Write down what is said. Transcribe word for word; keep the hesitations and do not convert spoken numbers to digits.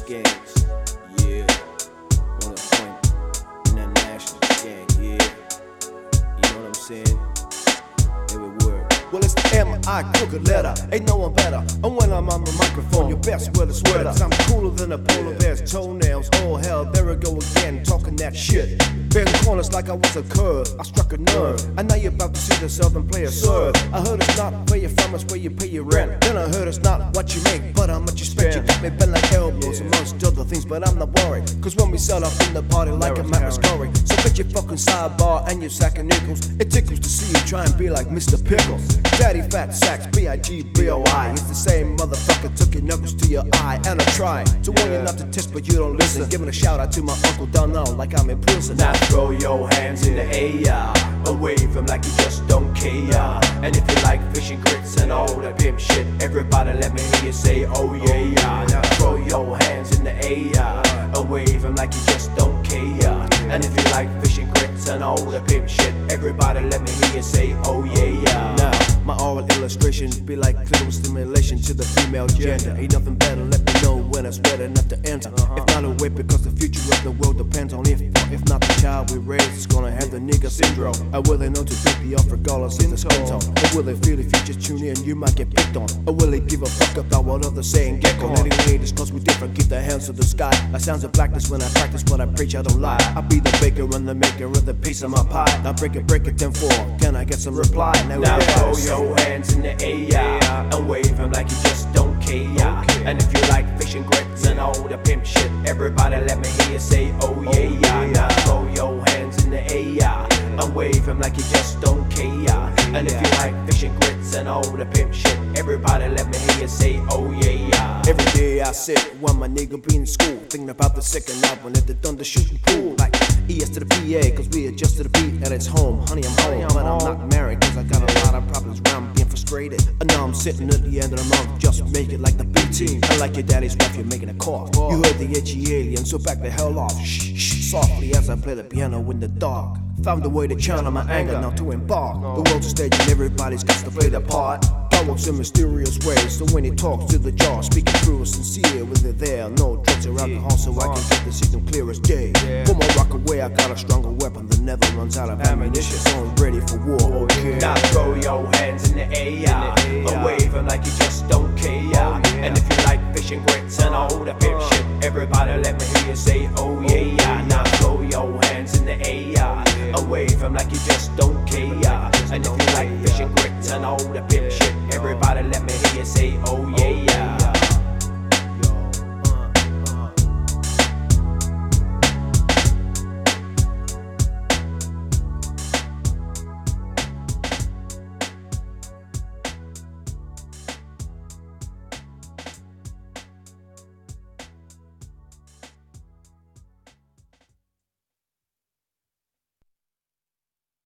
gangs, yeah. On the point, international gang, yeah. You know what I'm saying? Every word. Well, it's the M I crooked letter. Ain't no one better. And when I'm on the microphone, you best wear the sweater. Cause I'm cooler than a polar bear's toenails. Oh hell, there we go again, talking that shit. Bend corners like I was a curve. I struck a nerve. And now you're about to see the southern player serve. I heard it's not where you're from, it's where you pay your rent. Then I heard it's not what you make, but how much you spend. You got me bent like elbows, amongst other things, but I'm not worried. Cause when we set up in the party like a Matt Mascari. So get your fucking sidebar and your sack of nickels. It tickles to see you try and be like Mister Pickles. Daddy Fat Sacks, B I G B O I. It's the same motherfucker, took your knuckles to your eye. And I try to warn you not to test, but you don't listen. Giving a shout out to my uncle Donald like I'm in prison. Now throw your hands in the air and wave them like you just don't care. And if you like fish and grits and all that pimp shit, everybody let me hear you say, oh yeah. Now throw your hands in the air and wave them like you just don't care. And if you like fish and grits and all that pimp shit, everybody let me hear you say, oh yeah. Now, my oral illustrations be like clitoral stimulation to the female gender. Ain't nothing better, let me know when it's ready enough to enter. If not, I'll wait because the future of the world depends on if. If not, the child we raise is gonna have the nigga syndrome. Or will they know to pick the off regardless of the skin tone? Or will they feel if you just tune in, you might get picked on? Or will they give a fuck about what others say and get gone? Anyway, this cause we different, keep their hands to the sky. I sounds of blackness when I practice what I preach, I don't lie. I be the baker and the maker of the piece of my pie. Now break it, break it, ten four. Can I get some reply? Now, now throw your hands in the air and wave them like you just don't care. And if you like fish and grits and all the pimp shit, everybody let me hear you say, oh yeah. Now throw your hands in the air and wave them like you just don't care. And if you like fish and grits and all the pimp shit, everybody let me hear you say, oh yeah. Every day I sit while my nigga be in school, thinking about the second album at the Thunder Shooting Pool. Like E S to the P A, cause we adjust to the beat at its home. Honey, I'm home, but I'm not married, cause I got a lot of problems around being frustrated. And now I'm sitting at the end of the month, just make it like the B team. And like your daddy's wife, you're making a call. You heard the edgy alien, so back the hell off. Shh, shh, softly as I play the piano in the dark. Found a way to channel my anger, now to embark. The world's a stage and everybody's got to play their part. God works in mysterious ways, so when he talks to the jar, speaking true and sincere with it there. No drugs or alcohol, so I can get the signal clear as day. One more rock away, I got a stronger weapon that never runs out of ammunition, so I'm ready for war, okay? Now throw your hands in the air and wave them like you just don't care. And if you like fish and grits and all the pimp shit, everybody let me hear you say, oh yeah. Now throw your hands in the air and wave them like you just don't care. And if you like fish and grits and all the pimp shit, everybody let me hear you say, oh yeah.